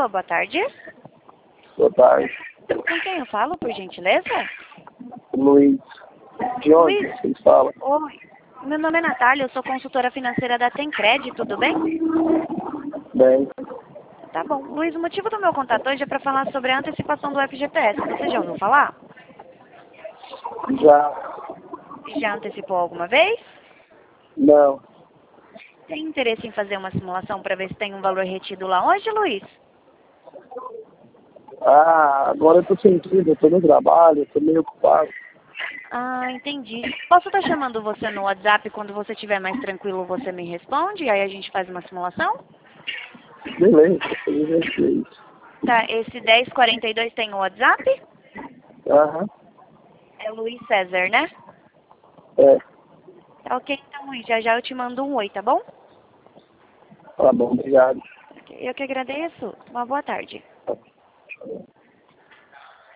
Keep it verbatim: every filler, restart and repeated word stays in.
Alô, boa tarde. Boa tarde. Com quem eu falo, por gentileza? Luiz. De onde Luiz? vocês falam? Oi. Meu nome é Natália, eu sou consultora financeira da Tencred, tudo bem? Bem, Tá bom. Luiz, o motivo do meu contato hoje é para falar sobre a antecipação do F G T S. Você já ouviu falar? já. Já antecipou alguma vez? Não. Tem interesse em fazer uma simulação para ver se tem um valor retido lá hoje, Luiz? Ah, agora eu tô sentindo, eu tô no trabalho, eu tô meio ocupado. Ah, entendi. Posso estar chamando você no WhatsApp quando você estiver mais tranquilo, você me responde e aí a gente faz uma simulação? Beleza, eu já sei isso. Tá, esse dez quarenta e dois tem o WhatsApp? Aham. É Luiz César, né? É, Tá ok, então, Luiz, já já eu te mando um oi, tá bom? tá bom, obrigado. Eu que agradeço. Uma boa tarde.